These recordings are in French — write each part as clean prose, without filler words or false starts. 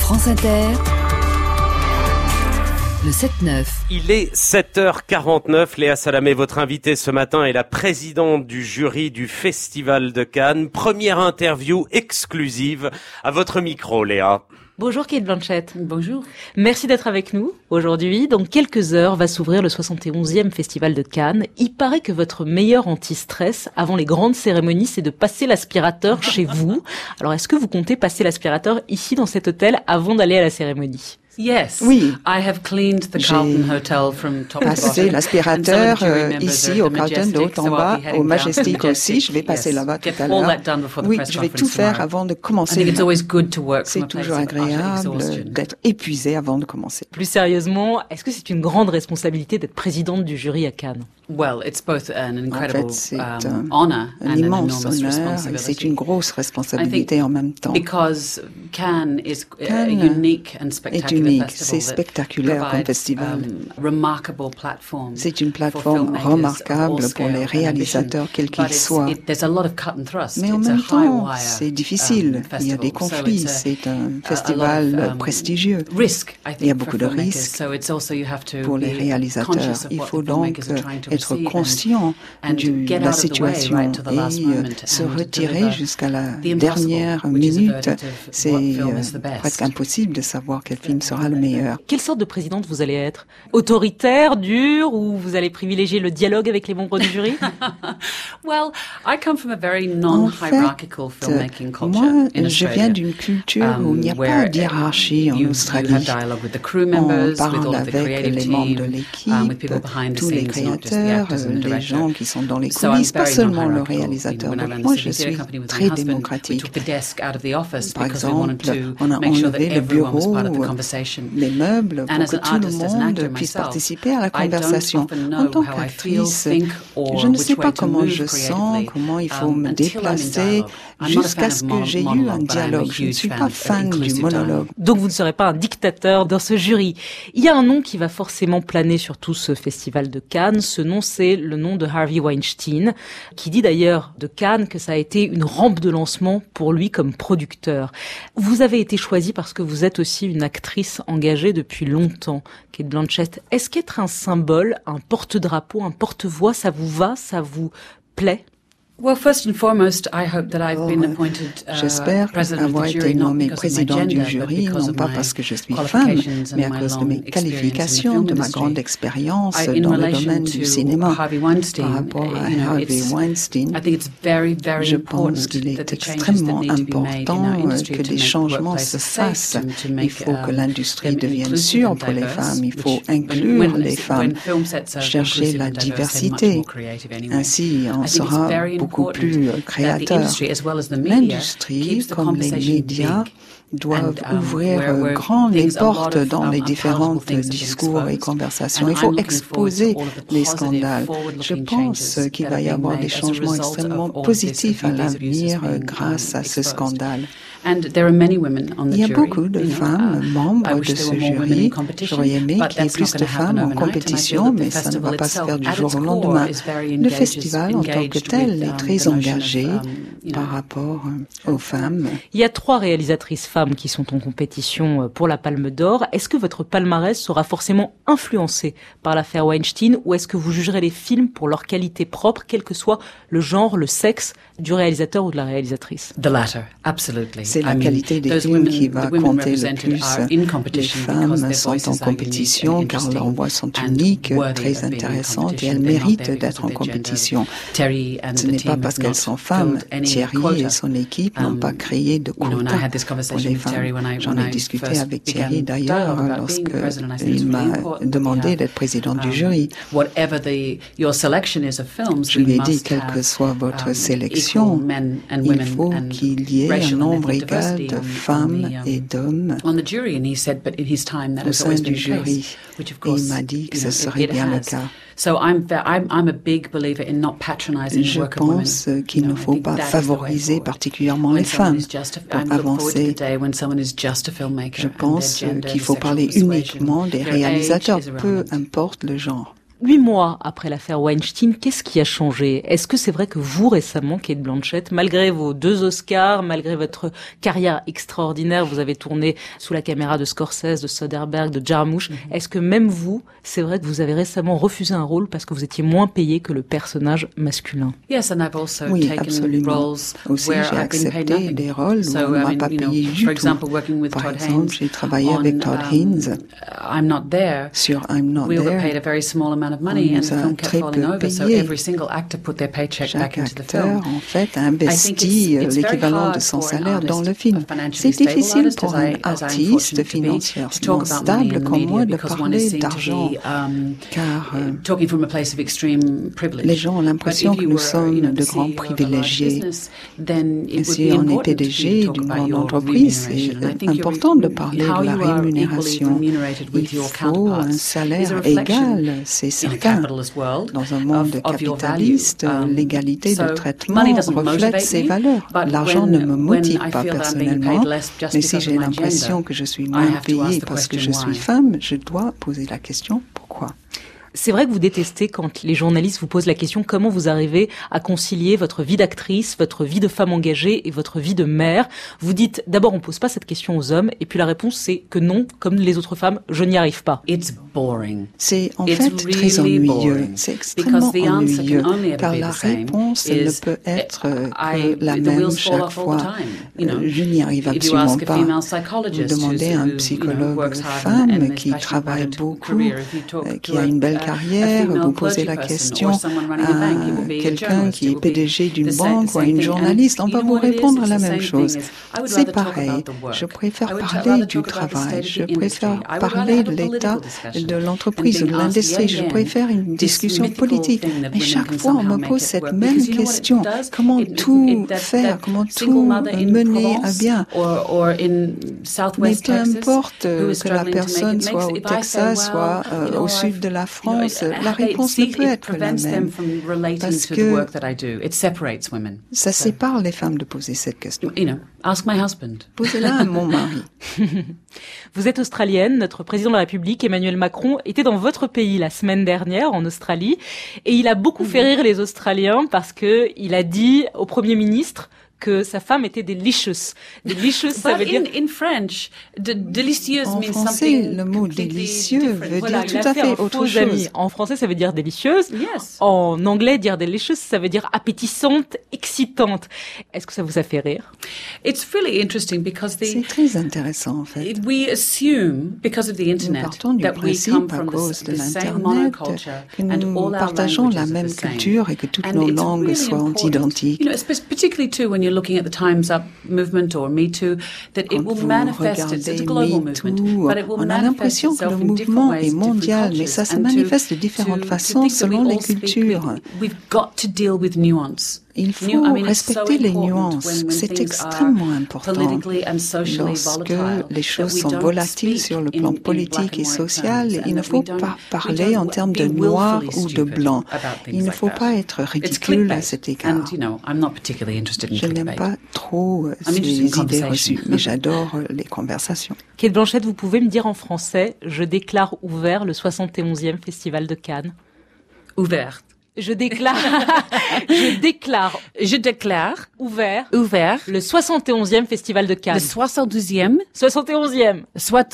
France Inter, le 7-9. Il est 7h49. Léa Salamé, votre invitée ce matin, est la présidente du jury du Festival de Cannes. Première interview exclusive à votre micro, Léa. Bonjour Cate Blanchett. Bonjour. Merci d'être avec nous aujourd'hui. Dans quelques heures va s'ouvrir le 71e Festival de Cannes. Il paraît que votre meilleur anti-stress avant les grandes cérémonies, c'est de passer l'aspirateur chez vous. Alors est-ce que vous comptez passer l'aspirateur ici dans cet hôtel avant d'aller à la cérémonie ? Yes. Oui. I have cleaned the Carlton Hotel from top to bottom. Passer l'aspirateur ici au Carlton de haut en bas, au Majestic aussi. Je vais passer là-bas tout à l'heure. Oui, je vais tout faire avant de commencer. C'est toujours agréable d'être épuisé avant de commencer. Plus sérieusement, est-ce que c'est une grande responsabilité d'être présidente du jury à Cannes ? Well, it's both an incredible un honor and an immense enormous honneur et responsibility. c'est une grosse responsabilité en même temps. Because Cannes is a Cannes unique and est spectacular unique, festival c'est that spectaculaire comme provides, festival. remarkable platform C'est une for plateforme filmmakers remarquable of all pour les scale and réalisateurs, ambition. quels qu'ils But soient. there's a lot of cut and thrust. Mais en It's a même high temps, wire, c'est difficile. Il y a des festival. So conflits. it's C'est un a lot festival of, prestigieux. risk, I think, Il y a for beaucoup de filmmakers. risques So it's also you have to pour les be réalisateurs. conscious of Il what faut the donc filmmakers are trying to être receive conscient and de get la out of the way situation right to the last moment et se and retirer deliver jusqu'à la the impossible, dernière which is a minute. verdict of C'est what film is the best. presque impossible de savoir quel film sera le meilleur. Quelle sorte de présidente vous allez être ? Autoritaire, dure, ou vous allez privilégier le dialogue avec les membres du jury ? Well, I come from a very En non-hierarchical fait, filmmaking culture moi, in je Australia. viens d'une culture où il n'y a pas de hiérarchie en you Australie. have dialogue with the crew On members, with parle all of the avec creative les membres de team, l'équipe, with people behind the tous les scenes, not just the créateurs, actors and the les director. gens qui sont dans les So I'm coulisses, pas very seulement le non-hierarchical. réalisateur. When I Donc ran moi, the je City Theatre suis Company with my très husband, we démocratique. took the desk out of the office Par because we wanted exemple, to on a make sure that enlevé le everyone was bureau, part of the conversation. les meubles, And pour as que an tout le artist, as an monde actor puisse myself, participer à la I don't conversation. often En know tant how I feel, qu'actrice, think, or je ne which sais way pas to comment move je sens, creatively, comment il faut me until I'm in déplacer, dialogue. I'm not a jusqu'à fan ce of que j'ai eu un monologue, but I'm a dialogue. Je ne huge suis fan pas of fan du inclusive monologue. dialogue. Donc vous ne serez pas un dictateur dans ce jury. Il y a un nom qui va forcément planer sur tout ce festival de Cannes. Ce nom, c'est le nom de Harvey Weinstein, qui dit d'ailleurs de Cannes que ça a été une rampe de lancement pour lui comme producteur. Vous avez été choisie parce que vous êtes aussi une actrice engagée depuis longtemps, Cate Blanchett. Est-ce qu'être un symbole, un porte-drapeau, un porte-voix, ça vous va, ça vous plaît ? Well, first and foremost, I hope that I've been appointed J'espère president of avoir the été jury, not nommée because of my président du gender, but jury, because non of pas my parce que je suis femme, qualifications mais à and my cause de long mes experience in the qualifications, film de ma industry. grande expérience In dans le relation domaine du to cinéma. Harvey Weinstein, Par rapport à you know, Harvey Weinstein, I think it's very, very je important pense qu'il that est the changes extrêmement that need to be made in our important industry que to des make changements workplaces se safe, fassent. to make Il faut que l'industrie them devienne inclusive sûre and pour les diverse, femmes. Il faut which, inclure when les femmes, film sets are chercher inclusive la and diverse, they're much diversité. more creative anyway. Ainsi, on I think it's sera very beaucoup important plus that the créateur. industry, as well as the media, L'industrie, keeps the comme les conversation médias, big. doivent And, ouvrir where grand les things, a lot portes of, dans les unpalatable différents things have been discours et exposed. conversations. And Il faut I'm looking forward to exposer all of the les positive, scandales. Je forward-looking pense changes qu'il that va have y been avoir made des as a changements result extrêmement of all of positifs à these abuses l'avenir being, grâce à ce exposed. scandale. And there are many women on the Il y a jury, beaucoup de you know, femmes I membres wish de there ce were more women in jury. competition, J'aurais aimé but qu'il y ait that's plus not de going to happen femmes en overnight, and I feel compétition, that the mais ça ne festival va pas se itself, faire du at jour its au core, lendemain. is very Le festival en tant que engaged tel with, est très the notion engagé of, you know, par rapport aux femmes. Il y a 3 réalisatrices femmes qui sont en compétition pour la Palme d'Or. Est-ce que votre palmarès sera forcément influencé par l'affaire Weinstein ou est-ce que vous jugerez les films pour leur qualité propre, quel que soit le genre, le sexe du réalisateur ou de la réalisatrice? The latter, absolutely. C'est la qualité des films qui va compter le plus. Les femmes sont en compétition car leurs voix sont uniques, très intéressantes et elles méritent d'être en compétition. Ce n'est pas parce qu'elles sont femmes. Thierry et son équipe n'ont pas créé de quota pour les femmes. J'en ai discuté avec Thierry d'ailleurs lorsqu'il m'a demandé d'être président du jury. Je lui ai dit, quelle que soit votre sélection, il faut qu'il y ait un nombre égal de femmes et d'hommes au sein du jury. Et il m'a dit que ce serait bien le cas. Je pense qu'il ne faut pas favoriser particulièrement les femmes pour avancer. Je pense qu'il faut parler uniquement des réalisateurs, peu importe le genre. 8 mois après l'affaire Weinstein, qu'est-ce qui a changé? Est-ce que c'est vrai que vous, récemment, Cate Blanchett, malgré vos 2 Oscars, malgré votre carrière extraordinaire, vous avez tourné sous la caméra de Scorsese, de Soderbergh, de Jarmusch, est-ce que même vous, c'est vrai que vous avez récemment refusé un rôle parce que vous étiez moins payé que le personnage masculin? Yes, and I've also oui, absolument. Aussi, j'ai accepté des rôles où on ne m'a pas payé du tout. Par exemple, j'ai travaillé avec Todd Haynes I'm Not There. Sur I'm Not There. We were paid a very small amount of money and the film kept falling over, so every single actor put their paycheck back into the film. En fait, a investi l'équivalent de son salaire dans le film. C'est difficile pour un artiste financièrement stable comme moi de parler d'argent, car les gens ont l'impression que nous sommes de grands privilégiés. Et si on est PDG d'une grande entreprise, c'est important de parler de la rémunération. Il faut un salaire égal, c'est certain. Dans un monde capitaliste, l'égalité de traitement reflète ces valeurs. L'argent ne me motive pas personnellement, mais si j'ai l'impression que je suis moins payée parce que je suis femme, je dois poser la question pourquoi. C'est vrai que vous détestez quand les journalistes vous posent la question comment vous arrivez à concilier votre vie d'actrice, votre vie de femme engagée et votre vie de mère. Vous dites d'abord on pose pas cette question aux hommes et puis la réponse c'est que non, comme les autres femmes, je n'y arrive pas. C'est en fait très ennuyeux, c'est extrêmement ennuyeux car la réponse ne peut être que la même chaque fois. Je n'y arrive absolument pas. Vous demandez à un psychologue femme qui travaille beaucoup, qui a une belle carrière, vous posez la question à quelqu'un qui est PDG d'une banque ou à une journaliste, on va vous répondre la même chose. C'est pareil. Je préfère parler du travail, je préfère parler de l'état de l'entreprise ou de l'industrie, je préfère une discussion politique. Mais chaque fois, on me pose cette même question. Comment tout faire, comment tout mener à bien? Mais peu importe que la personne soit au Texas, soit au sud de la France, la réponse ne peut être la même parce que ça sépare les femmes de poser cette question. Posez-la à mon mari. Vous êtes australienne, notre président de la République, Emmanuel Macron, était dans votre pays la semaine dernière, en Australie, et il a beaucoup fait rire les Australiens parce que il a dit au Premier ministre que sa femme était delicious. Delicious, ça veut dire... In French, delicieuse means something. Le mot délicieux veut dire tout à fait autre chose. En français, ça veut dire délicieuse. Yes. En anglais, dire delicious, ça veut dire appétissante, excitante. Est-ce que ça vous a fait rire? It's really interesting because c'est très intéressant, en fait. We assume, because of the internet, that we come from the same monoculture and all our partageons la même culture et que toutes nos langues soient identiques. Particularly too when you're looking at the Time's Up movement or Me Too, that it will manifest, it's a global movement, but it will manifest itself in different ways, different cultures. Mais ça se manifeste de différentes façons selon les cultures. We've got to deal with nuance. Il faut respecter les nuances. C'est extrêmement important. Lorsque les choses sont volatiles sur le plan politique et social, il ne faut pas parler en termes de noir ou de blanc. Il ne faut pas être ridicule à cet égard. Je n'aime pas trop ces idées reçues, mais j'adore les conversations. Cate Blanchett, vous pouvez me dire en français, je déclare ouvert le 71e Festival de Cannes. Ouvert. Je déclare ouvert le 71e Festival de Cannes. Le 72e. 71e. Soit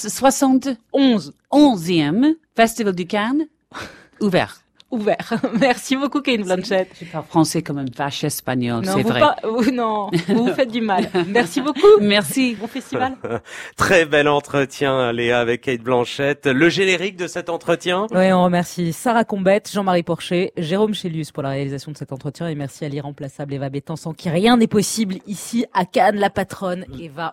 71e Festival de Cannes. Ouvert. Merci beaucoup, Cate Blanchett. Je parle français comme un vache espagnol, c'est vrai. Non, vous faites du mal. Merci beaucoup. Merci. Bon festival. Très bel entretien, Léa, avec Cate Blanchett. Le générique de cet entretien? Oui, on remercie Sarah Combette, Jean-Marie Porcher, Jérôme Chélius pour la réalisation de cet entretien et merci à l'irremplaçable Eva Bétan, sans qui rien n'est possible ici à Cannes, la patronne Eva.